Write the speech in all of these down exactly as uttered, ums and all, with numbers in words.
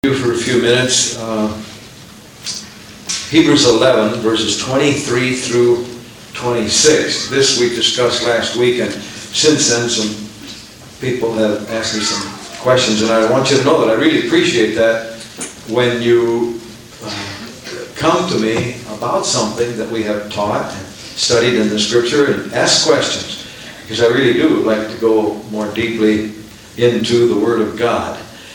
You for a few minutes. Uh, Hebrews eleven, verses twenty-three through twenty-six. This we discussed last week, and since then some people have asked me some questions, and I want you to know that I really appreciate that when you uh, come to me about something that we have taught and studied in the Scripture and ask questions, because I really do like to go more deeply into the Word of God.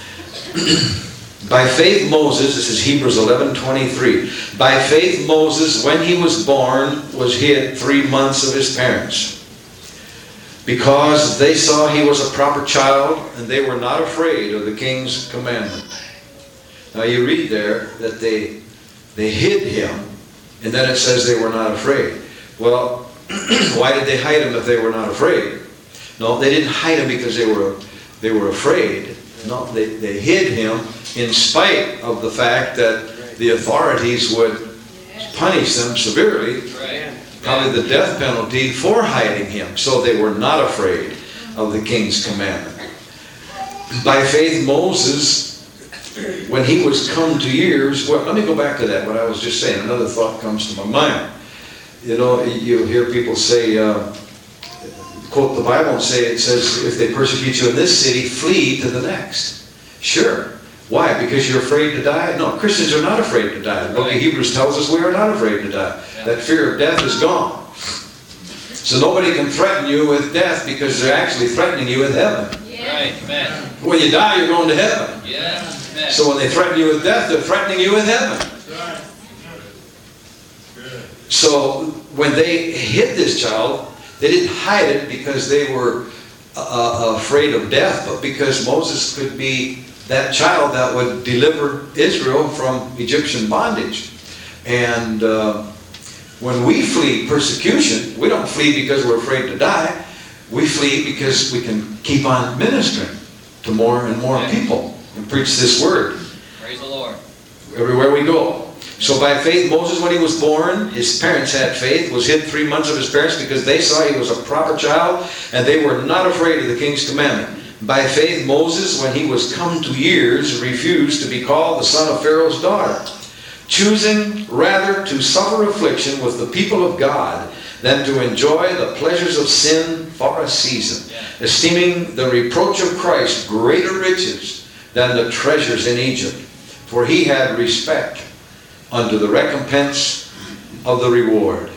By faith Moses, this is Hebrews eleven twenty-three, by faith Moses, when he was born, was hid three months of his parents, because they saw he was a proper child, and they were not afraid of the king's commandment. Now you read there that they, they hid him, and then it says they were not afraid. Well, why did they hide him if they were not afraid? No, they didn't hide him because they were, they were afraid. No, they, they hid him in spite of the fact that the authorities would punish them severely, probably the death penalty, for hiding him. So they were not afraid of the king's commandment. By faith Moses, when he was come to years, well, let me go back to that, what I was just saying. Another thought comes to my mind. You know, you hear people say, uh, quote the Bible and say, it says, if they persecute you in this city, flee to the next. Sure. Why? Because you're afraid to die? No, Christians are not afraid to die. The book of Hebrews tells us we are not afraid to die. Yeah. That fear of death is gone. So nobody can threaten you with death because they're actually threatening you with heaven. Yeah. Right. Amen. When you die, you're going to heaven. Yeah. Amen. So when they threaten you with death, they're threatening you with heaven. Right. So when they hid this child, they didn't hide it because they were uh, afraid of death, but because Moses could be that child that would deliver Israel from Egyptian bondage. And uh, when we flee persecution, we don't flee because we're afraid to die. We flee because we can keep on ministering to more and more people and preach this word. Praise the Lord. Everywhere we go. So by faith, Moses, when he was born, his parents had faith, was hid three months of his parents because they saw he was a proper child, and they were not afraid of the king's commandment. By faith, Moses, when he was come to years, refused to be called the son of Pharaoh's daughter, choosing rather to suffer affliction with the people of God than to enjoy the pleasures of sin for a season, yeah. esteeming the reproach of Christ greater riches than the treasures in Egypt, for he had respect unto the recompense of the reward.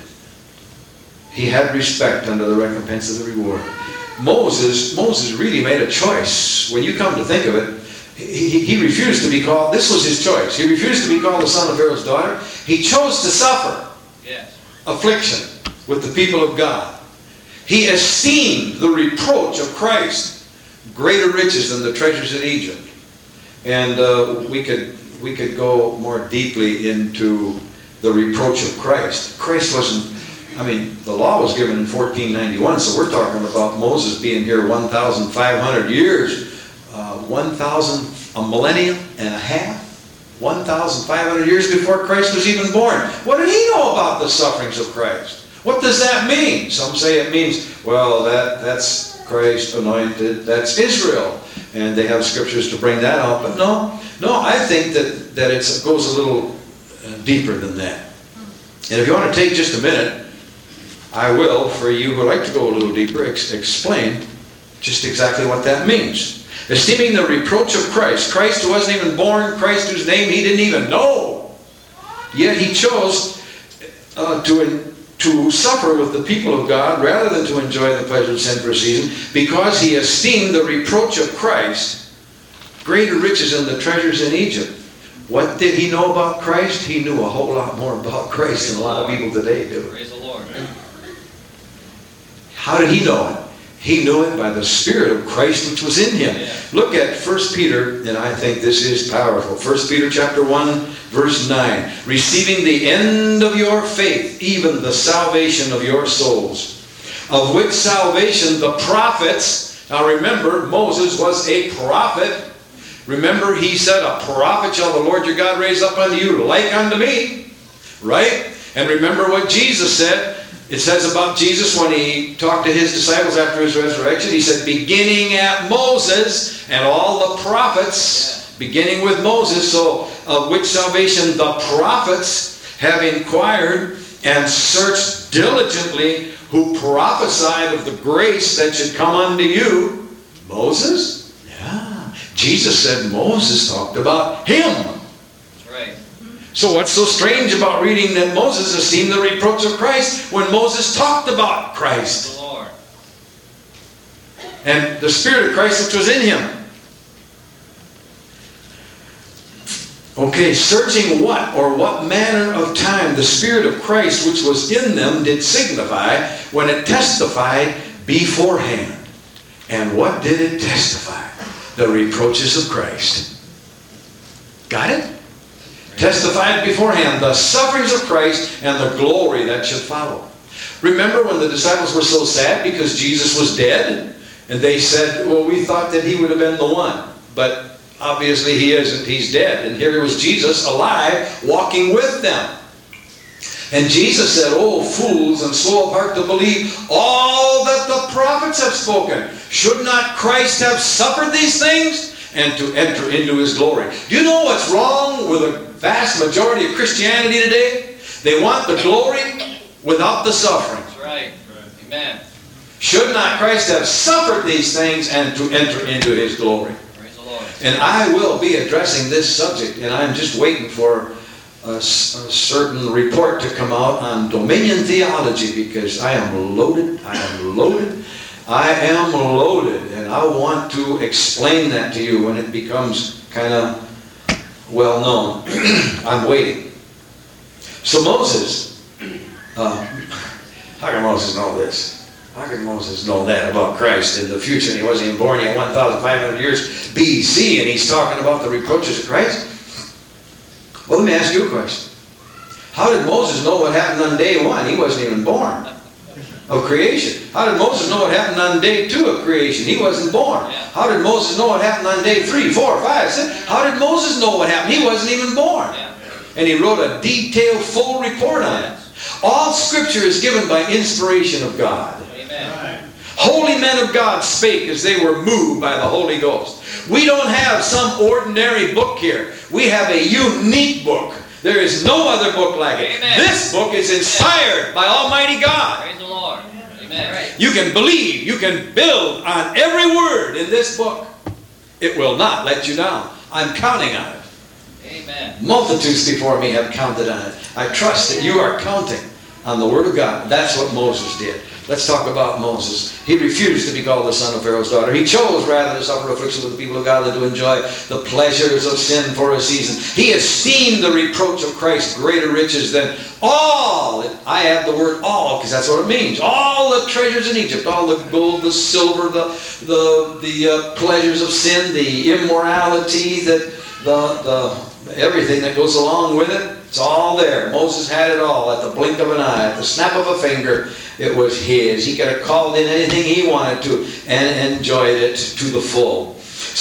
He had respect unto the recompense of the reward. Moses, Moses really made a choice. When you come to think of it, he, he refused to be called, this was his choice. He refused to be called the son of Pharaoh's daughter. He chose to suffer yes. affliction with the people of God. He esteemed the reproach of Christ greater riches than the treasures in Egypt. And uh, we could we could go more deeply into the reproach of Christ. Christ wasn't, I mean, the law was given in fourteen ninety-one, so we're talking about Moses being here one thousand five hundred years, uh, one thousand, a millennium and a half, one thousand five hundred years before Christ was even born. What did he know about the sufferings of Christ? What does that mean? Some say it means, well, that, that's Christ anointed, that's Israel. And they have scriptures to bring that out. But no, no, I think that, that it's, it goes a little deeper than that. And if you want to take just a minute, I will, for you who like to go a little deeper, ex explain just exactly what that means. Esteeming the reproach of Christ, Christ who wasn't even born, Christ whose name he didn't even know, yet he chose uh, to, to suffer with the people of God rather than to enjoy the pleasure of sin for a season, because he esteemed the reproach of Christ greater riches than the treasures in Egypt. What did he know about Christ? He knew a whole lot more about Christ than a lot of people today do. Praise the Lord. How did he know it? He knew it by the Spirit of Christ which was in him. Yeah. Look at First Peter, and I think this is powerful. First Peter chapter one, verse nine. Receiving the end of your faith, even the salvation of your souls, of which salvation the prophets, now remember, Moses was a prophet. Remember, he said, a prophet shall the Lord your God raise up unto you, like unto me. Right? And remember what Jesus said. It says about Jesus when he talked to his disciples after his resurrection, he said, beginning at Moses and all the prophets beginning with Moses, so of which salvation the prophets have inquired and searched diligently, who prophesied of the grace that should come unto you. Moses? Yeah. Jesus said Moses talked about him. That's right. So what's so strange about reading that Moses esteemed the reproach of Christ when Moses talked about Christ? Praise the Lord. And the Spirit of Christ which was in him. Okay, searching what or what manner of time the Spirit of Christ which was in them did signify when it testified beforehand. And what did it testify? The reproaches of Christ. Got it? Testified beforehand the sufferings of Christ and the glory that should follow. Remember when the disciples were so sad because Jesus was dead? And they said, well, we thought that he would have been the one. But obviously he isn't. He's dead. And here was Jesus alive, walking with them. And Jesus said, oh, fools and slow of heart to believe all that the prophets have spoken. Should not Christ have suffered these things and to enter into his glory? Do you know what's wrong with a vast majority of Christianity today? They want the glory without the suffering. That's right. Amen. Should not Christ have suffered these things and to enter into his glory? Praise the Lord. And I will be addressing this subject, and I'm just waiting for a, a certain report to come out on dominion theology, because I am loaded, I am loaded, I am loaded, and I want to explain that to you when it becomes kind of well known. I'm waiting. So Moses, uh, how can Moses know this? How could Moses know that about Christ in the future? And he wasn't even born yet one thousand five hundred years B C, and he's talking about the reproaches of Christ? Well, let me ask you a question. How did Moses know what happened on day one? He wasn't even born of creation. How did Moses know what happened on day two of creation? He wasn't born. How did Moses know what happened on day three, four, five, six? How did Moses know what happened? He wasn't even born. And he wrote a detailed, full report on it. All Scripture is given by inspiration of God. Holy men of God spake as they were moved by the Holy Ghost. We don't have some ordinary book here. We have a unique book. There is no other book like it. Amen. This book is inspired by Almighty God. Praise the Lord. Amen. You can believe, you can build on every word in this book. It will not let you down. I'm counting on it. Amen. Multitudes before me have counted on it. I trust that you are counting on the Word of God. That's what Moses did. Let's talk about Moses. He refused to be called the son of Pharaoh's daughter. He chose rather to suffer affliction with the people of God than to enjoy the pleasures of sin for a season. He esteemed the reproach of Christ greater riches than all. I add the word all because that's what it means. All the treasures in Egypt, all the gold, the silver, the the the uh, pleasures of sin, the immorality, that the the everything that goes along with it. It's all there. Moses had it all at the blink of an eye, at the snap of a finger. It was his. He could have called in anything he wanted to and enjoyed it to the full.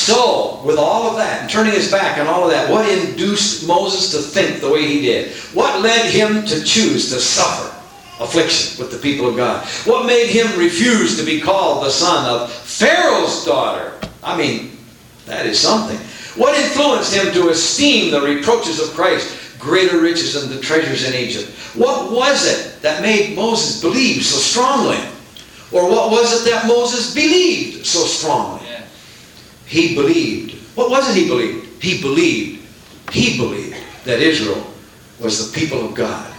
So, with all of that, and turning his back on all of that, what induced Moses to think the way he did? What led him to choose to suffer affliction with the people of God? What made him refuse to be called the son of Pharaoh's daughter? I mean, that is something. What influenced him to esteem the reproaches of Christ greater riches than the treasures in Egypt? What was it that made Moses believe so strongly? Or what was it that Moses believed so strongly? Yeah. He believed. What was it he believed? He believed. He believed that Israel was the people of God.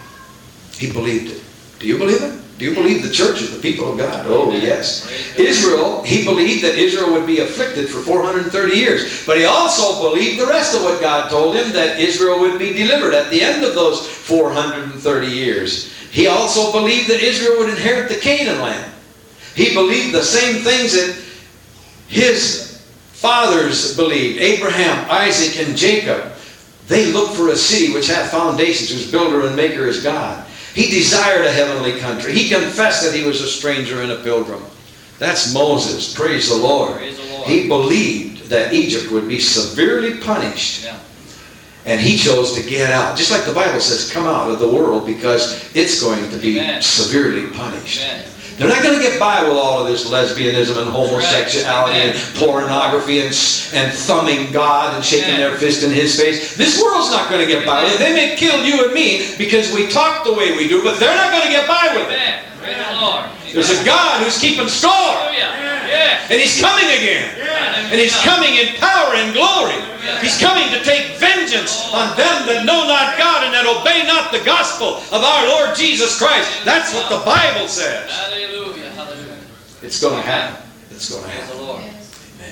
He believed it. Do you believe it? Do you believe the church is the people of God? Oh, yes. Israel, he believed that Israel would be afflicted for four hundred thirty years. But he also believed the rest of what God told him, that Israel would be delivered at the end of those four hundred thirty years. He also believed that Israel would inherit the Canaan land. He believed the same things that his fathers believed, Abraham, Isaac, and Jacob. They looked for a city which hath foundations, whose builder and maker is God. He desired a heavenly country. He confessed that he was a stranger and a pilgrim. That's Moses. Praise the Lord. Praise the Lord. He believed that Egypt would be severely punished. Yeah. And he chose to get out. Just like the Bible says, come out of the world because it's going to be Amen. severely punished. Amen. They're not going to get by with all of this lesbianism and homosexuality and pornography and, and thumbing God and shaking their fist in His face. This world's not going to get by with it. They may kill you and me because we talk the way we do, but they're not going to get by with it. There's a God who's keeping score. And He's coming again. And He's coming in power and glory. He's coming to take vengeance on them that know not God and that obey not the gospel of our Lord Jesus Christ. That's what the Bible says. Hallelujah. Hallelujah. It's going to happen. It's going to Praise happen. the Lord. Amen.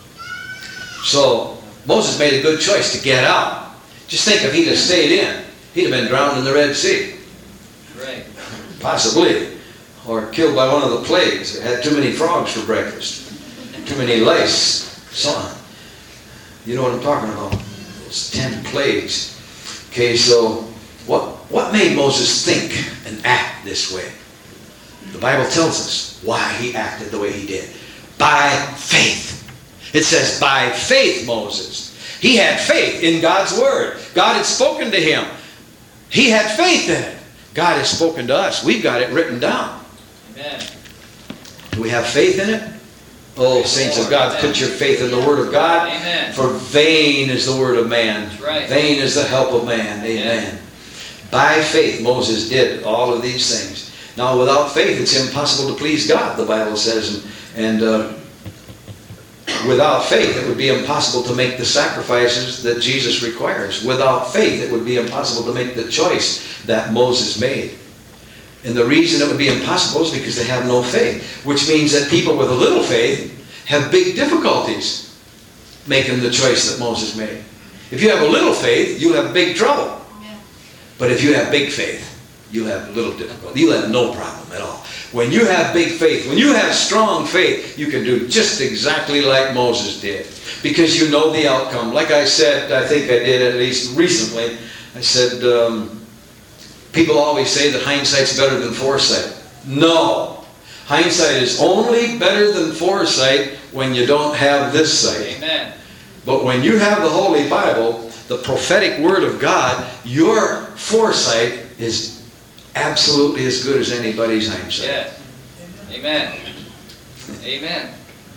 So Moses made a good choice to get out. Just think if he'd have stayed in, he'd have been drowned in the Red Sea. Right. Possibly. Or killed by one of the plagues. Or had too many frogs for breakfast. Too many lice. So on. You know what I'm talking about. Those ten plagues. Okay, so what, what made Moses think and act this way? The Bible tells us why he acted the way he did. By faith. It says, by faith, Moses. He had faith in God's Word. God had spoken to him. He had faith in it. God has spoken to us. We've got it written down. Amen. Do we have faith in it? Oh, saints of God, put your faith in the Word of God. Amen. For vain is the word of man. That's right. Vain is the help of man. Amen. Yeah. By faith, Moses did all of these things. Now, without faith, it's impossible to please God, the Bible says. And, and uh, without faith, it would be impossible to make the sacrifices that Jesus requires. Without faith, it would be impossible to make the choice that Moses made. And the reason it would be impossible is because they have no faith. Which means that people with a little faith have big difficulties making the choice that Moses made. If you have a little faith, you'll have big trouble. But if you have big faith, you'll have little difficulty. You'll have no problem at all. When you have big faith, when you have strong faith, you can do just exactly like Moses did. Because you know the outcome. Like I said, I think I did at least recently, I said, um, people always say that hindsight's better than foresight. No. Hindsight is only better than foresight when you don't have this sight. Amen. But when you have the Holy Bible, the prophetic Word of God, your foresight is absolutely as good as anybody's hindsight. Yes. Amen. Amen.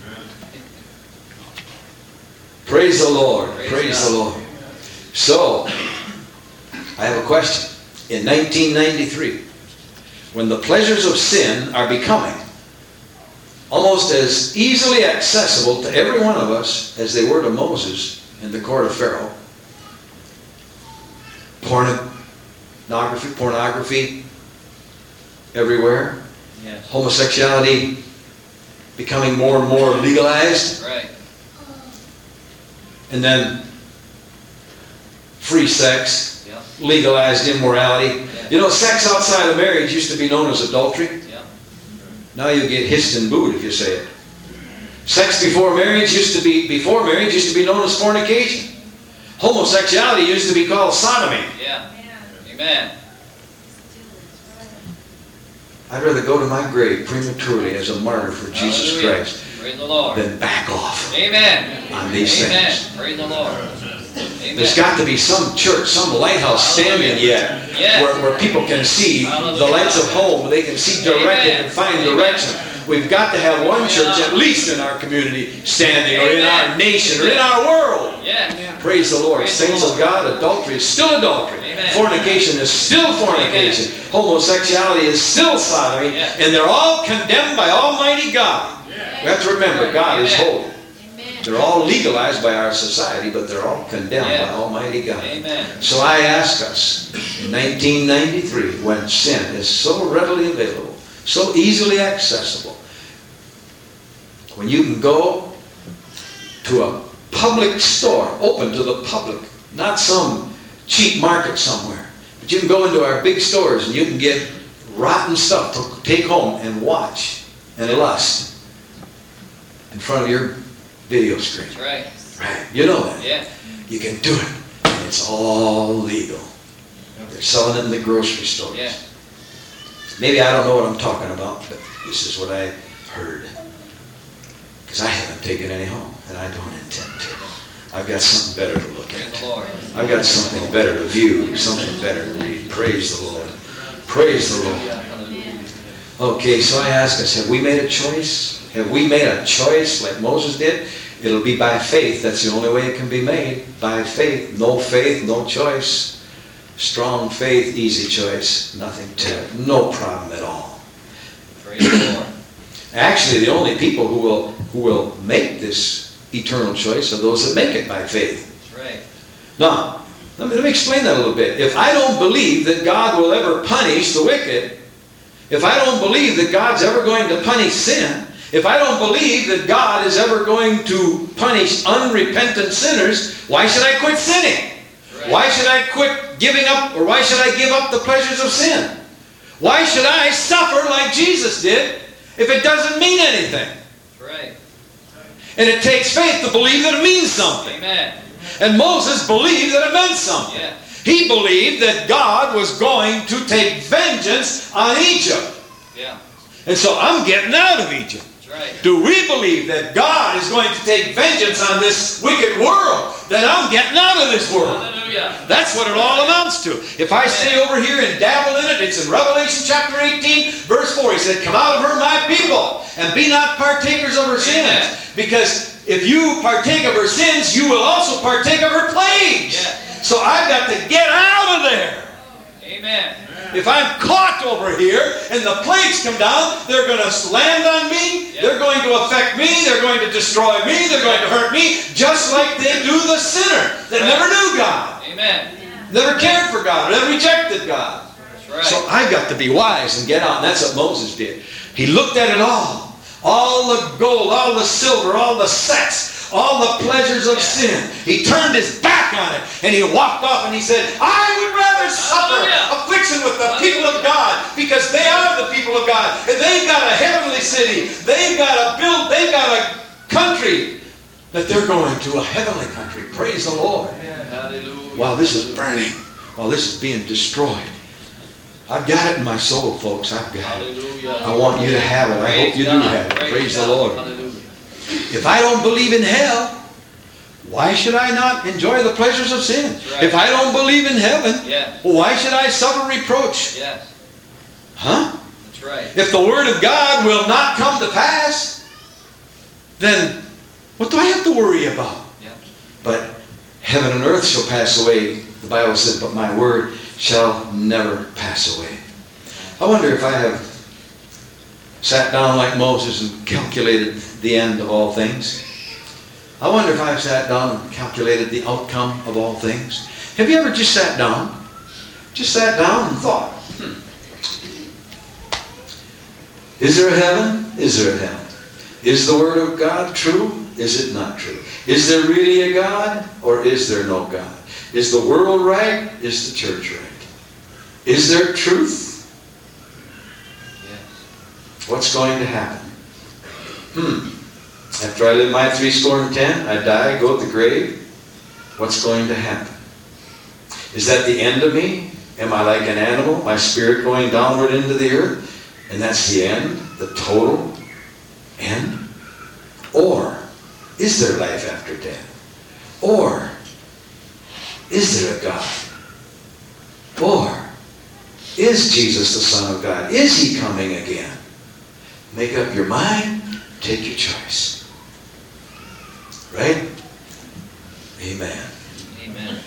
Praise the Lord. Praise Praise God. the Lord. So, I have a question. In nineteen ninety-three, when the pleasures of sin are becoming almost as easily accessible to every one of us as they were to Moses in the court of Pharaoh, pornography, pornography everywhere, Yes. homosexuality becoming more and more legalized, Right. and then free sex, Yeah. legalized immorality. Yeah. You know, sex outside of marriage used to be known as adultery. Yeah. Now you get hissed and booed if you say it. Sex before marriage used to be before marriage used to be known as fornication. Homosexuality used to be called sodomy. Yeah. Amen. I'd rather go to my grave prematurely as a martyr for Jesus Hallelujah. Christ Praise the Lord. than back off Amen. on these Amen. things. Praise the Lord. Amen. There's got to be some church, some lighthouse standing yet Yes. where, where people can see the lights of home, they can see directed and find direction. We've got to have one church, at least in our community, standing, or in our nation, or in our world. Yes. Praise the Lord. Praise the Saints Lord. of God, adultery is still adultery. Amen. Fornication is still fornication. Homosexuality is still sodomy. Yeah. And they're all condemned by Almighty God. We have to remember, God is Amen. holy. They're all legalized by our society, but they're all condemned Yeah. by Almighty God. Amen. So I ask us, in nineteen ninety-three, when sin is so readily available, so easily accessible, when you can go to a public store, open to the public, not some cheap market somewhere, but you can go into our big stores and you can get rotten stuff to take home and watch and lust in front of your video screen. That's right. Right. You know that. Yeah. You can do it. And it's all legal. They're selling it in the grocery stores. Yeah. Maybe I don't know what I'm talking about, but this is what I heard. Because I haven't taken any home, and I don't intend to. I've got something better to look Praise at. the Lord. I've got something better to view, something better to read. Praise the Lord. Praise the Lord. Hallelujah. Okay, so I ask us, have we made a choice? Have we made a choice like Moses did? It'll be by faith. That's the only way it can be made. By faith. No faith, no choice. Strong faith, easy choice. Nothing to it. No problem at all. Praise the Lord. Actually, the only people who will who will make this eternal choice are those that make it by faith. That's right. Now, let me, let me explain that a little bit. If I don't believe that God will ever punish the wicked, if I don't believe that God's ever going to punish sin, if I don't believe that God is ever going to punish unrepentant sinners, why should I quit sinning? Right. Why should I quit giving up, or why should I give up the pleasures of sin? Why should I suffer like Jesus did if it doesn't mean anything? Right. And it takes faith to believe that it means something. Amen. And Moses believed that it meant something. Yeah. He believed that God was going to take vengeance on Egypt. Yeah. And so I'm getting out of Egypt. That's right. Do we believe that God is going to take vengeance on this wicked world? Then I'm getting out of this world. Hallelujah. That's what it all amounts to. If I stay over here and dabble in it, it's in Revelation chapter eighteen, verse four. He said, "Come out of her, my people, and be not partakers of her sins." Because if you partake of her sins, you will also partake of her plagues. Yeah. So I've got to get out of there. Amen. If I'm caught over here and the plagues come down, they're going to land on me, Yeah. they're going to affect me, they're going to destroy me, they're going to hurt me, just like they do the sinner that Right. never knew God, Amen. never cared for God, never rejected God. That's right. So I've got to be wise and get out, and that's what Moses did. He looked at it all. All the gold, all the silver, all the sex, all the pleasures of sin. He turned his back on it, and he walked off, and he said, I would rather suffer Hallelujah. affliction with the people of God, because they are the people of God, and they've got a heavenly city. They've got a build, they've got a country that they're going to, a heavenly country. Praise the Lord. Hallelujah. While this is burning, while this is being destroyed, I've got it in my soul, folks. I've got it. Hallelujah. I want you to have it. I hope you do God. have it. Praise the God. Lord. Hallelujah. If I don't believe in hell, why should I not enjoy the pleasures of sin? Right. If I don't believe in heaven, Yeah. why should I suffer reproach? Yes. Huh? That's right. If the Word of God will not come to pass, then what do I have to worry about? Yeah. But heaven and earth shall pass away, the Bible says, but my word shall never pass away. I wonder if I have sat down like Moses and calculated the end of all things. I wonder if I've sat down and calculated the outcome of all things. Have you ever just sat down? Just sat down and thought, hmm, is there a heaven? Is there a hell? Is the Word of God true? Is it not true? Is there really a God, or is there no God? Is the world right? Is the church right? Is there truth? Yes. What's going to happen? Hmm. After I live my three score and ten, I die, go to the grave. What's going to happen? Is that the end of me? Am I like an animal, my spirit going downward into the earth? And that's the end, the total end? Or is there life after death? Or is there a God? Or is Jesus the Son of God? Is He coming again? Make up your mind, take your choice. Right? Amen. Amen.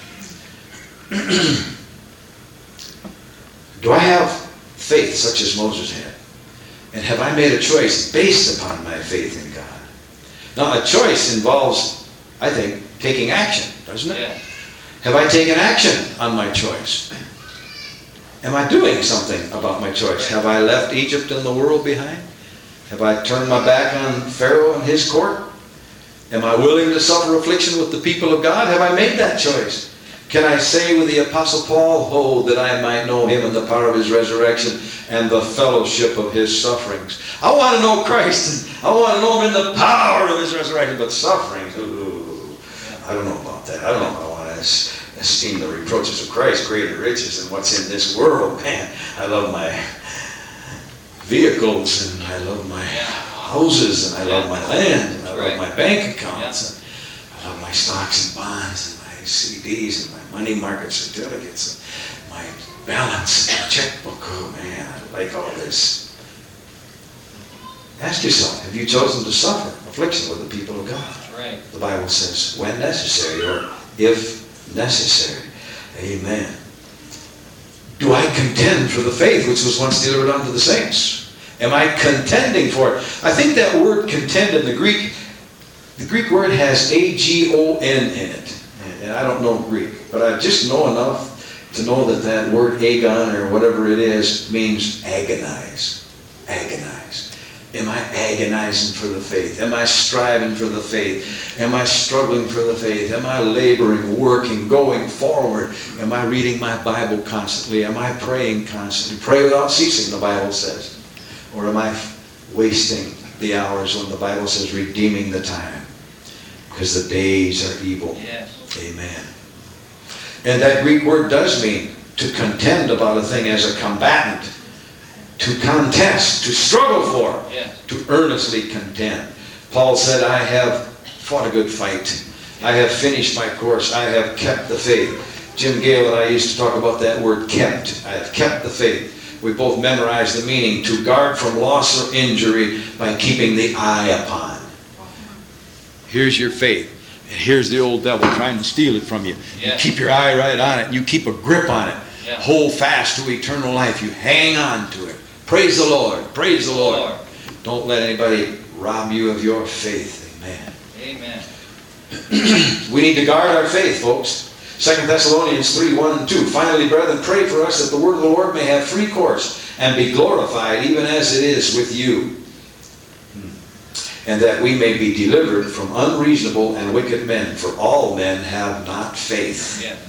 Do I have faith such as Moses had? And have I made a choice based upon my faith in God? Now, a choice involves, I think, taking action, doesn't it? Yeah. Have I taken action on my choice? Am I doing something about my choice? Have I left Egypt and the world behind? Have I turned my back on Pharaoh and his court? Am I willing to suffer affliction with the people of God? Have I made that choice? Can I say with the Apostle Paul, oh, that I might know Him and the power of His resurrection and the fellowship of His sufferings? I want to know Christ, and I want to know Him in the power of His resurrection, but sufferings, ooh, I don't know about that. I don't know if I want to esteem the reproaches of Christ greater riches than what's in this world. Man, I love my vehicles, and I love my houses, and I love my land, and I love my bank accounts, and I love my stocks and bonds, and my C Ds, and my money market certificates, and my balance, and my checkbook. Oh man, I like all this. Ask yourself, have you chosen to suffer affliction with the people of God? That's right. The Bible says, when necessary, or if necessary. Amen. Do I contend for the faith which was once delivered unto the saints? Am I contending for it? I think that word contend in the Greek, the Greek word has A G O N in it. And I don't know Greek, but I just know enough to know that that word agon, or whatever it is, means agonize. Agonize. Am I agonizing for the faith? Am I striving for the faith? Am I struggling for the faith? Am I laboring, working, going forward? Am I reading my Bible constantly? Am I praying constantly? Pray without ceasing, the Bible says. Or am I wasting the hours when the Bible says redeeming the time? Because the days are evil. Yes. Amen. And that Greek word does mean to contend about a thing as a combatant. To contest, to struggle for, yes. To earnestly contend. Paul said, I have fought a good fight. I have finished my course. I have kept the faith. Jim Gale and I used to talk about that word kept. I have kept the faith. We both memorized the meaning, to guard from loss or injury by keeping the eye upon. Here's your faith. And here's the old devil trying to steal it from you. Yes. You keep your eye right on it. And you keep a grip on it. Yeah. Hold fast to eternal life. You hang on to it. Praise the Lord. Praise the Lord. Lord. Don't let anybody rob you of your faith. Amen. Amen. We need to guard our faith, folks. Second Thessalonians three, one and two. Finally, brethren, pray for us that the word of the Lord may have free course and be glorified even as it is with you. And that we may be delivered from unreasonable and wicked men, for all men have not faith. Yeah.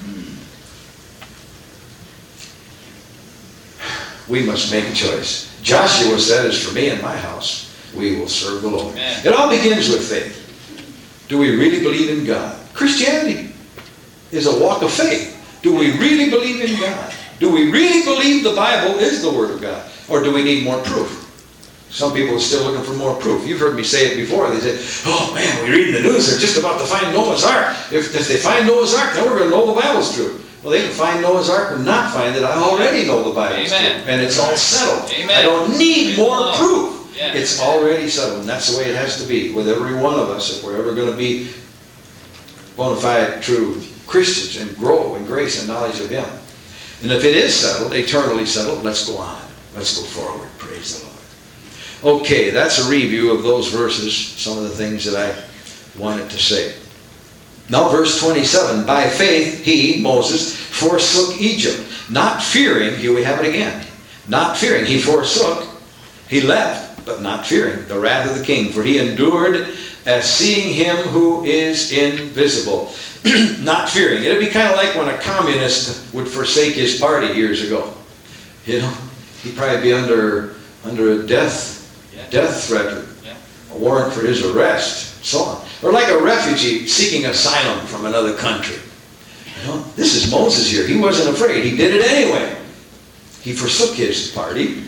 We must make a choice. Joshua said, as for me and my house, we will serve the Lord. Amen. It all begins with faith. Do we really believe in God? Christianity is a walk of faith. Do we really believe in God? Do we really believe the Bible is the Word of God? Or do we need more proof? Some people are still looking for more proof. You've heard me say it before. They say, oh man, we read in the news, they're just about to find Noah's Ark. If, if they find Noah's Ark, then we're going to know the Bible's true. Well, they can find Noah's Ark or not find it. I already know the Bible's Amen. true. And it's all settled. Amen. I don't need more Amen. proof. Yeah. It's already settled. And that's the way it has to be with every one of us if we're ever going to be bona fide, true Christians and grow in grace and knowledge of Him. And if it is settled, eternally settled, let's go on. Let's go forward. Praise the Lord. Okay, that's a review of those verses, some of the things that I wanted to say. Now verse twenty-seven, by faith he, Moses, forsook Egypt, not fearing, here we have it again, not fearing, he forsook, he left, but not fearing the wrath of the king, for he endured as seeing him who is invisible. Not fearing. It would be kind of like when a communist would forsake his party years ago. You know, he'd probably be under under a death Yeah. death threat, Yeah. a warrant for his arrest, so on. Or like a refugee seeking asylum from another country. You know, this is Moses here. He wasn't afraid. He did it anyway. He forsook his party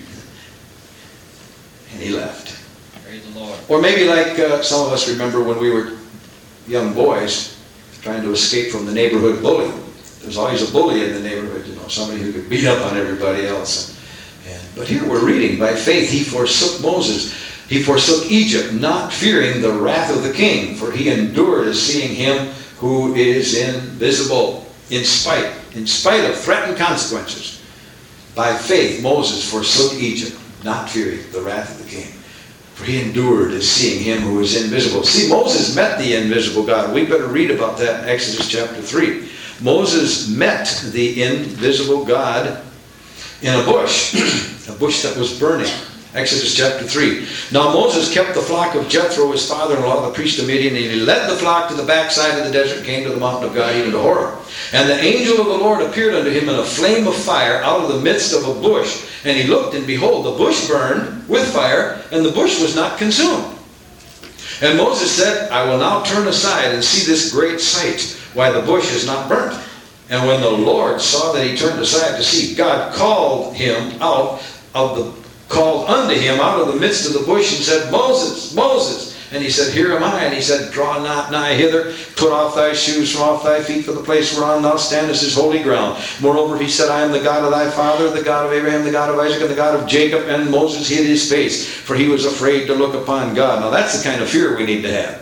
and he left. Praise the Lord. Or maybe like uh, some of us remember when we were young boys trying to escape from the neighborhood bully. There's always a bully in the neighborhood, you know, somebody who could beat up on everybody else. And, but here we're reading, by faith he forsook Moses. He forsook Egypt, not fearing the wrath of the king, for he endured as seeing him who is invisible, in spite, in spite of threatened consequences. By faith Moses forsook Egypt, not fearing the wrath of the king, for he endured as seeing him who is invisible. See, Moses met the invisible God. We better read about that in Exodus chapter three. Moses met the invisible God in a bush, a bush that was burning. Exodus chapter three. Now Moses kept the flock of Jethro, his father-in-law, the priest of Midian, and he led the flock to the backside of the desert, came to the mountain of God, even to Horeb. And the angel of the Lord appeared unto him in a flame of fire out of the midst of a bush. And he looked, and behold, the bush burned with fire, and the bush was not consumed. And Moses said, I will now turn aside and see this great sight, why the bush is not burnt. And when the Lord saw that he turned aside to see, God called him out of the called unto him out of the midst of the bush and said, Moses, Moses. And he said, here am I. And he said, draw not nigh hither, put off thy shoes from off thy feet, for the place whereon thou standest is holy ground. Moreover, he said, I am the God of thy father, the God of Abraham, the God of Isaac, and the God of Jacob. And Moses hid his face, for he was afraid to look upon God. Now that's the kind of fear we need to have.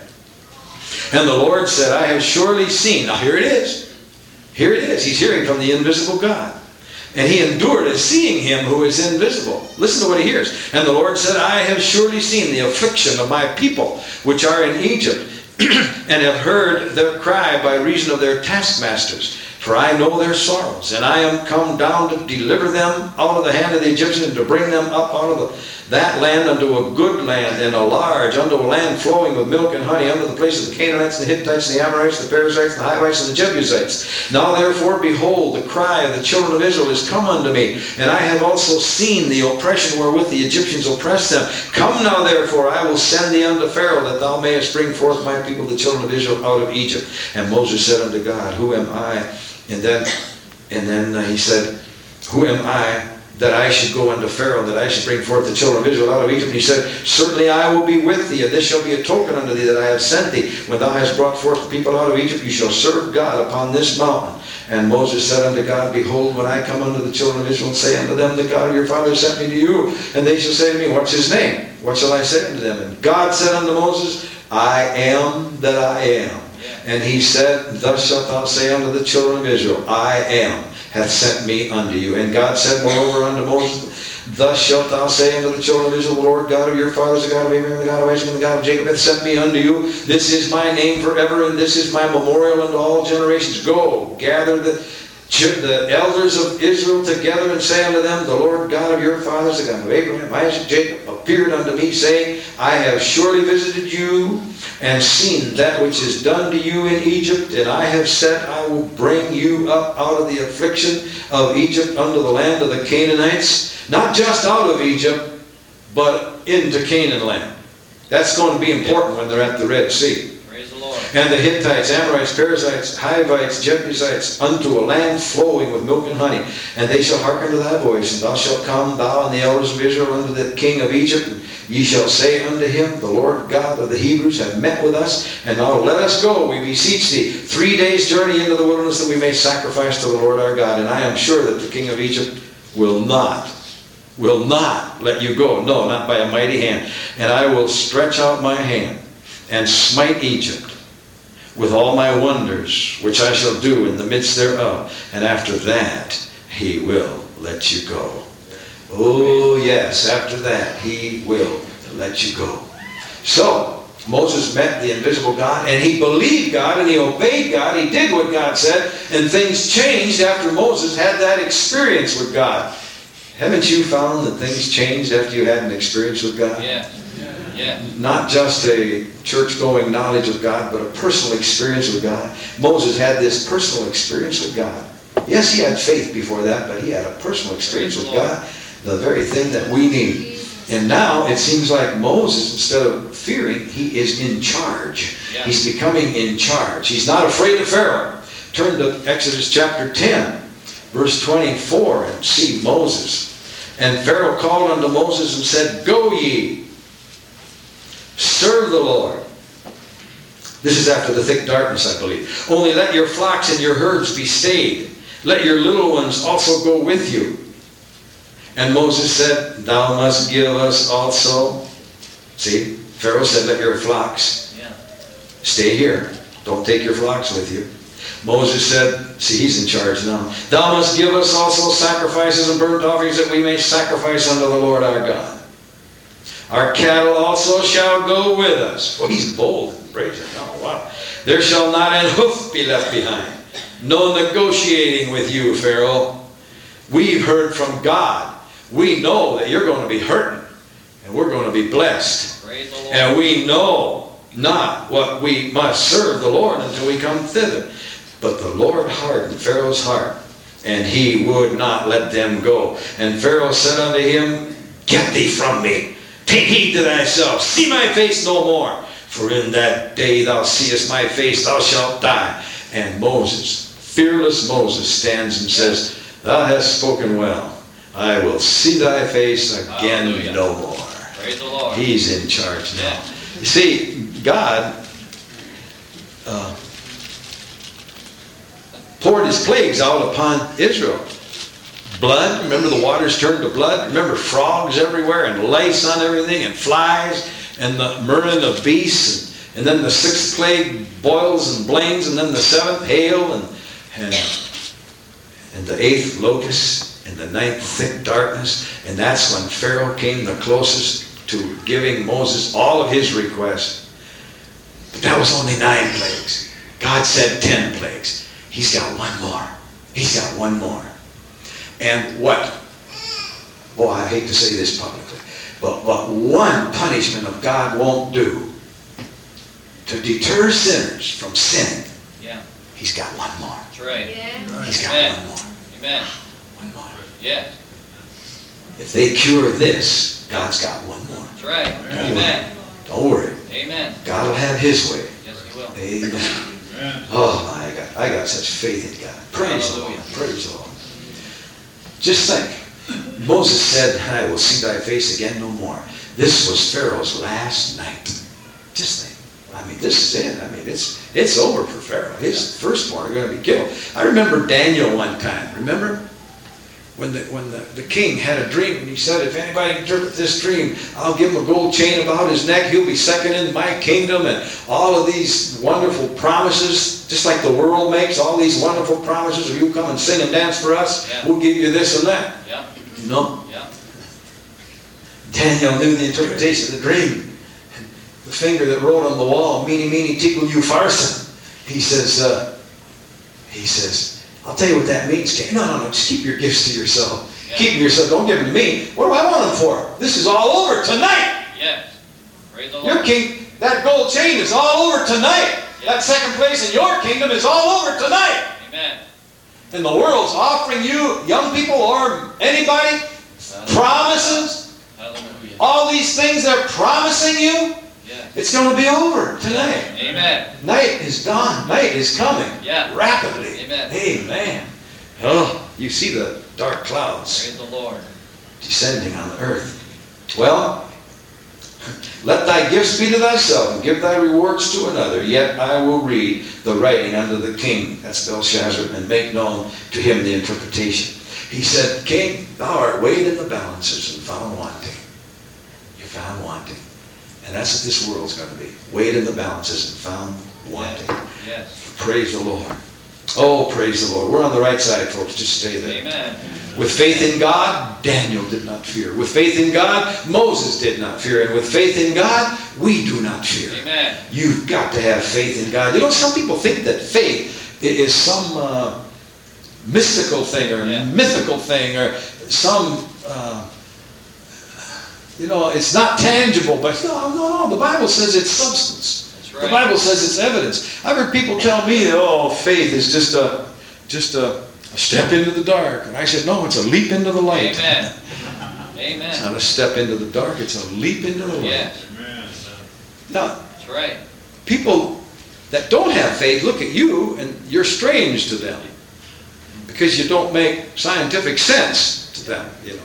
And the Lord said, I have surely seen. Now here it is. Here it is. He's hearing from the invisible God. And he endured as seeing him who is invisible. Listen to what he hears. And the Lord said, I have surely seen the affliction of my people, which are in Egypt, and have heard their cry by reason of their taskmasters. For I know their sorrows, and I am come down to deliver them out of the hand of the Egyptians, and to bring them up out of the, that land unto a good land, and a large, unto a land flowing with milk and honey, unto the place of the Canaanites, the Hittites, the Amorites, the Perizzites, the Hivites, and the Jebusites. Now therefore, behold, the cry of the children of Israel is come unto me, and I have also seen the oppression wherewith the Egyptians oppressed them. Come now therefore, I will send thee unto Pharaoh, that thou mayest bring forth my people, the children of Israel, out of Egypt. And Moses said unto God, who am I? And then, and then uh, he said, who am I that I should go unto Pharaoh, that I should bring forth the children of Israel out of Egypt? And he said, certainly I will be with thee, and this shall be a token unto thee that I have sent thee. When thou hast brought forth the people out of Egypt, you shall serve God upon this mountain. And Moses said unto God, behold, when I come unto the children of Israel, and say unto them, the God of your fathers sent me to you, and they shall say to me, what's his name? What shall I say unto them? And God said unto Moses, I am that I am. And he said, thus shalt thou say unto the children of Israel, I am, hath sent me unto you. And God said moreover unto Moses, thus shalt thou say unto the children of Israel, the Lord God of your fathers, the God of Abraham, the God of Isaac, and the God of Jacob, hath sent me unto you. This is my name forever, and this is my memorial unto all generations. Go, gather the, the elders of Israel together, and say unto them, the Lord God of your fathers, the God of Abraham, Isaac, Jacob, appeared unto me, saying, I have surely visited you, and seen that which is done to you in Egypt, and I have said, I will bring you up out of the affliction of Egypt unto the land of the Canaanites, not just out of Egypt, but into Canaan land. That's going to be important when they're at the Red Sea. Praise the Lord. And the Hittites, Amorites, Perizzites, Hivites, Jebusites, unto a land flowing with milk and honey. And they shall hearken to thy voice, and thou shalt come, thou and the elders of Israel, unto the king of Egypt, and ye shall say unto him, the Lord God of the Hebrews hath met with us, and now let us go, we beseech thee, three days' journey into the wilderness, that we may sacrifice to the Lord our God. And I am sure that the king of Egypt will not, will not let you go. No, not by a mighty hand. And I will stretch out my hand, and smite Egypt with all my wonders, which I shall do in the midst thereof. And after that, he will let you go. Oh, yes, after that, he will let you go. So, Moses met the invisible God, and he believed God, and he obeyed God. He did what God said, and things changed after Moses had that experience with God. Haven't you found that things changed after you had an experience with God? Yeah. Yeah. Not just a church-going knowledge of God, but a personal experience with God. Moses had this personal experience with God. Yes, he had faith before that, but he had a personal experience with God. The very thing that we need. And now it seems like Moses, instead of fearing, he is in charge. Yeah. He's becoming in charge. He's not afraid of Pharaoh. Turn to Exodus chapter ten, verse twenty-four, and see Moses. And Pharaoh called unto Moses and said, go ye, serve the Lord. This is after the thick darkness, I believe. Only let your flocks and your herds be stayed. Let your little ones also go with you. And Moses said, thou must give us also. See, Pharaoh said, let your flocks Yeah. stay here. Don't take your flocks with you. Moses said, see, he's in charge now. Thou must give us also sacrifices and burnt offerings, that we may sacrifice unto the Lord our God. Our cattle also shall go with us. Well, he's bold. Praise him. Oh, wow. There shall not an hoof be left behind. No negotiating with you, Pharaoh. We've heard from God. We know that you're going to be hurting, and we're going to be blessed. Praise the Lord. And we know not what we must serve the Lord until we come thither. But the Lord hardened Pharaoh's heart, and he would not let them go. And Pharaoh said unto him, get thee from me. Take heed to thyself. See my face no more. For in that day thou seest my face, thou shalt die. And Moses, fearless Moses, stands and says, thou hast spoken well. I will see thy face again Hallelujah. no more. Praise the Lord. He's in charge now. Yeah. You see, God uh, poured his plagues out upon Israel. Blood, remember the waters turned to blood? Remember frogs everywhere and lice on everything and flies and the murrain of beasts. And, and then the sixth plague, boils and blains, and then the seventh, hail, and, and, and the eighth, locusts, and the ninth, thick darkness. And that's when Pharaoh came the closest to giving Moses all of his requests. But that was only nine plagues. God said ten plagues. He's got one more. He's got one more. And what, boy, I hate to say this publicly, but what one punishment of God won't do to deter sinners from sinning, Yeah. he's got one more. That's right. Yeah. He's got Amen. one more. Amen. One more. Yes. If they cure this, God's got one more. That's right. Don't Amen. worry. Don't worry. Amen. God will have his way. Yes, he will. Amen. Oh, I got, I got such faith in God. Praise the Lord. Praise the Lord. Just think, Moses said, I will see thy face again no more. This was Pharaoh's last night. Just think. I mean, this is it. I mean, it's it's over for Pharaoh. His firstborn are going to be killed. I remember Daniel one time. Remember? When the when the, the king had a dream, and he said, if anybody can interpret this dream, I'll give him a gold chain about his neck. He'll be second in my kingdom. And all of these wonderful promises, just like the world makes, all these wonderful promises, if you come and sing and dance for us, Yeah. we'll give you this and that. Yeah. No. Yeah. Daniel knew the interpretation of the dream. The finger that wrote on the wall, meeny, meeny, tickle you farson. He says, uh, he says, I'll tell you what that means, King. No, no, no, just keep your gifts to yourself. Yeah. Keep them to yourself. Don't give them to me. What do I want them for? This is all over tonight. Yes. Praise the Your Lord. king, that gold chain is all over tonight. Yeah. That second place in your kingdom is all over tonight. Amen. And the world's offering you, young people or anybody, promises. Hallelujah. All these things they're promising you, Yes. it's going to be over tonight. Amen. Night is gone. Night is coming. Yeah. Rapidly. Amen. Amen. Oh, you see the dark clouds Praise the Lord. descending on the earth. Well, let thy gifts be to thyself, and give thy rewards to another. Yet I will read the writing unto the king, that's Belshazzar, and make known to him the interpretation. He said, King, thou art weighed in the balances and found wanting. You found wanting. And that's what this world's going to be. Weighed in the balances and found wanting. Yes. Praise the Lord. Oh, praise the Lord. We're on the right side, folks. Just stay there. Amen. With faith in God, Daniel did not fear. With faith in God, Moses did not fear. And with faith in God, we do not fear. Amen. You've got to have faith in God. You know, some people think that faith is some uh, mystical thing or Yeah. mythical thing or some... Uh, You know, it's not tangible, but no, no, no. The Bible says it's substance. That's The right. Bible says it's evidence. I've heard people tell me, oh, faith is just a, just a, a step into the dark. And I said, no, it's a leap into the light. Amen. It's Amen. not a step into the dark, it's a leap into the light. Yes. Now, That's right. people that don't have faith look at you and you're strange to them because you don't make scientific sense to them, you know.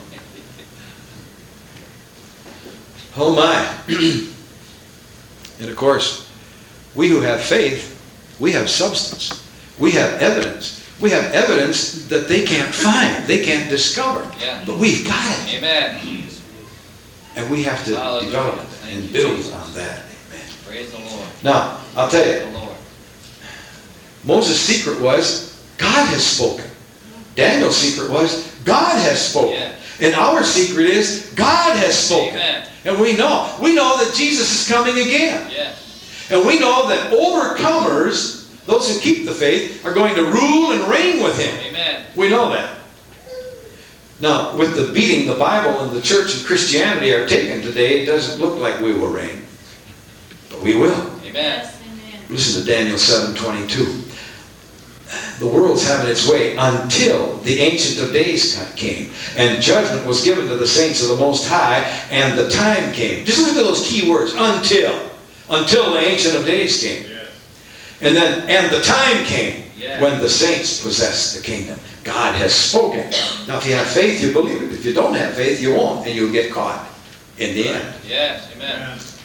Oh my. And of course, we who have faith, we have substance. We have evidence. We have evidence that they can't find, they can't discover. Yeah. But we've got it. Amen. And we have to Hallelujah. develop Thank and you, build Jesus. on that. Amen. Praise the Lord. Now, I'll tell Praise you, the Lord. Moses' secret was, God has spoken. Daniel's secret was, God has spoken. Yeah. And our secret is, God has spoken. Amen. And we know. We know that Jesus is coming again. Yes. And we know that overcomers, those who keep the faith, are going to rule and reign with him. Amen. We know that. Now, with the beating the Bible and the church and Christianity are taken today, it doesn't look like we will reign. But we will. Amen. Yes, amen. Listen to Daniel seven twenty-two. The world's having its way until the Ancient of Days came. And judgment was given to the saints of the Most High. And the time came. Just look at those key words. Until. Until the Ancient of Days came. Yes. And then, and the time came Yeah. when the saints possessed the kingdom. God has spoken. Now, if you have faith, you believe it. If you don't have faith, you won't. And you'll get caught in the end. Yes. Amen.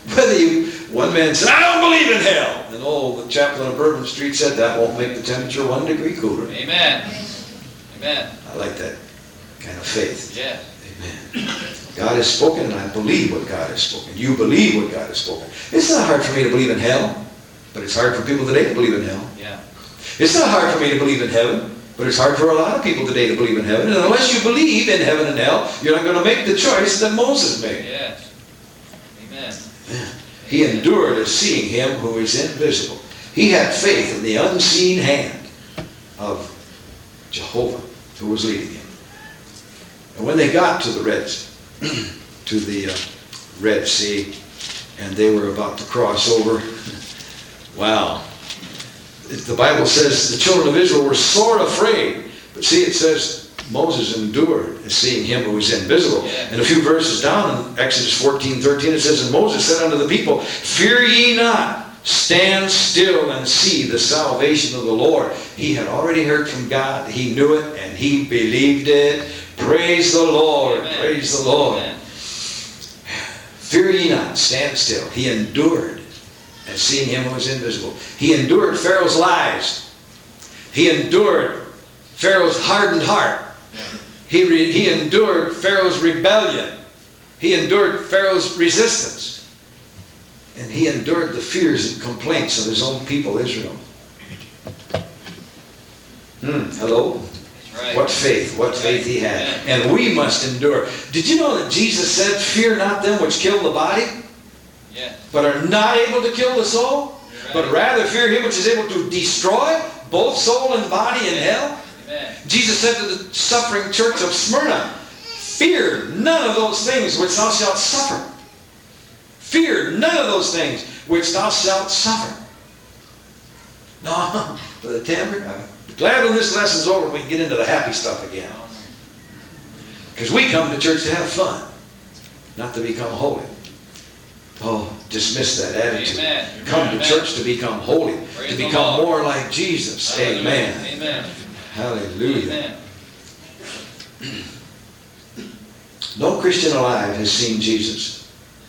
Whether you, one man said, I don't believe in hell. And oh, the chaplain of Bourbon Street said that won't make the temperature one degree cooler. Amen. Amen. I like that kind of faith. Yes. Amen. God has spoken, and I believe what God has spoken. You believe what God has spoken. It's not hard for me to believe in hell, but it's hard for people today to believe in hell. Yeah. It's not hard for me to believe in heaven, but it's hard for a lot of people today to believe in heaven. And unless you believe in heaven and hell, you're not going to make the choice that Moses made. Yes. Amen. He endured as seeing him who is invisible. He had faith in the unseen hand of Jehovah who was leading him. And when they got to the Red, to the uh, Red Sea, and they were about to cross over, wow. The Bible says the children of Israel were sore afraid. But see, it says Moses endured as seeing him who was invisible. Yeah. And a few verses down in Exodus fourteen thirteen, it says, and Moses said unto the people, fear ye not, stand still and see the salvation of the Lord. He had already heard from God. He knew it and he believed it. Praise the Lord. Amen. Praise the Lord. Amen. Fear ye not, stand still. He endured as seeing him who was invisible. He endured Pharaoh's lies. He endured Pharaoh's hardened heart. He, re, he endured Pharaoh's rebellion. He endured Pharaoh's resistance. And he endured the fears and complaints of his own people, Israel. Hmm, hello? Right. What faith, what faith he had. And we must endure. Did you know that Jesus said, fear not them which kill the body, Yeah. but are not able to kill the soul, Right. but rather fear him which is able to destroy both soul and body in hell? Amen. Jesus said to the suffering church of Smyrna, fear none of those things which thou shalt suffer. Fear none of those things which thou shalt suffer. No, Brother Tamber, I'm glad when this lesson's over we can get into the happy stuff again. Because we come to church to have fun, not to become holy. Oh, dismiss that attitude. Amen. Come Amen. to church to become holy, Praise to the become Lord. more like Jesus. Hallelujah. Amen. Amen. Hallelujah. Amen. No Christian alive has seen Jesus.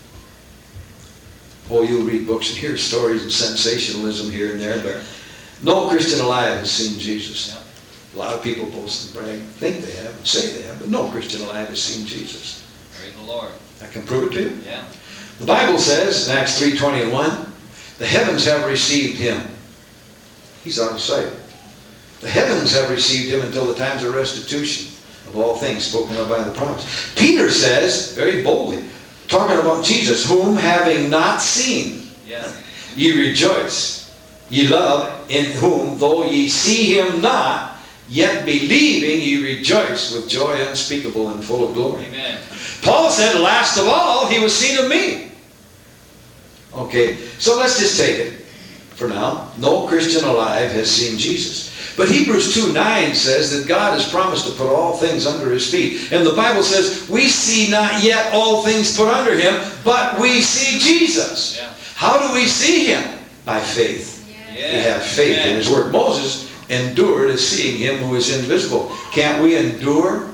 Oh, you'll read books and hear stories and sensationalism here and there, but no Christian alive has seen Jesus. A lot of people boast and brag, think they have, and say they have, but no Christian alive has seen Jesus. Praise the Lord. I can prove it to you. Yeah. The Bible says in Acts three twenty and one, the heavens have received him. He's out of sight. The heavens have received him until the times of restitution of all things spoken of by the prophets. Peter says, very boldly, talking about Jesus, whom having not seen, Yeah. ye rejoice, ye love, in whom, though ye see him not, yet believing ye rejoice with joy unspeakable and full of glory. Amen. Paul said, last of all, he was seen of me. Okay, so let's just take it for now. No Christian alive has seen Jesus. But Hebrews two nine says that God has promised to put all things under his feet. And the Bible says, we see not yet all things put under him, but we see Jesus. Yeah. How do we see him? By faith. Yeah. We have faith Amen. in his word. Moses endured as seeing him who is invisible. Can't we endure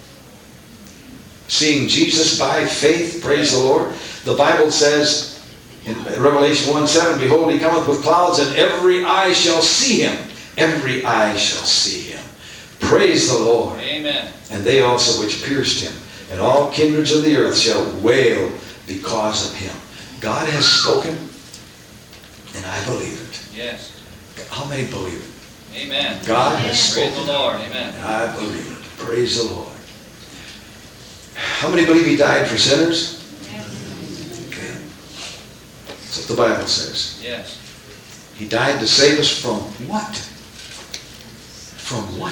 seeing Jesus by faith? Praise the Lord. The Bible says in Revelation one seven, behold, he cometh with clouds, and every eye shall see him. Every eye shall see him. Praise the Lord. Amen. And they also which pierced him, and all kindreds of the earth shall wail because of him. God has spoken, and I believe it. Yes. How many believe it? Amen. God has Praise spoken, the Lord. Amen. and I believe it. Praise the Lord. How many believe he died for sinners? Okay. That's what the Bible says. Yes. He died to save us from what? From what?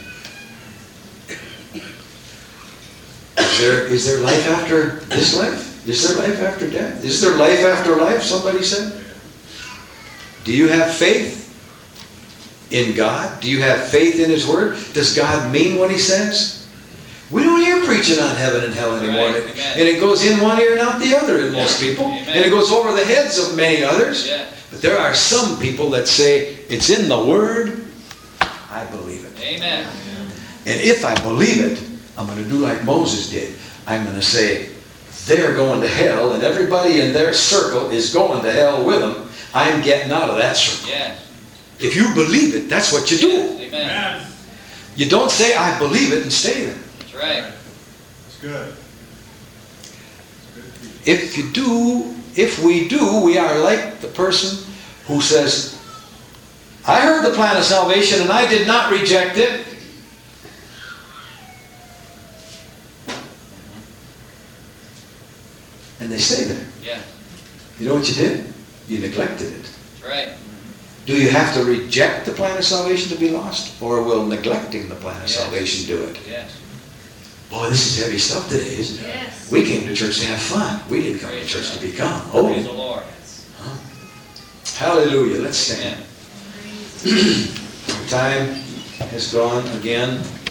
Is there, is there life after this life? Is there life after death? Is there life after life, somebody said? Do you have faith in God? Do you have faith in his word? Does God mean what he says? We don't hear preaching on heaven and hell anymore. Right. And Amen. it goes in one ear and out the other in most Yeah. people. Amen. And it goes over the heads of many others. Yeah. But there are some people that say, it's in the Word, I believe it. Amen. And if I believe it, I'm going to do like Moses did. I'm going to say, they're going to hell and everybody in their circle is going to hell with them, I'm getting out of that circle. Yes. If you believe it, that's what you do. Amen. You don't say, I believe it, and stay there. That's right. That's good. If you do, if we do, we are like the person who says, I heard the plan of salvation and I did not reject it. And they stay there. Yeah. You know what you did? You neglected it. That's right. Do you have to reject the plan of salvation to be lost? Or will neglecting the plan of Yes. salvation do it? Yes. Boy, this is heavy stuff today, isn't it? Yes. We came to church to have fun. We didn't come to Praise church God. to become. Praise the Oh, Lord. hallelujah. Let's stand. Amen. Time has gone again.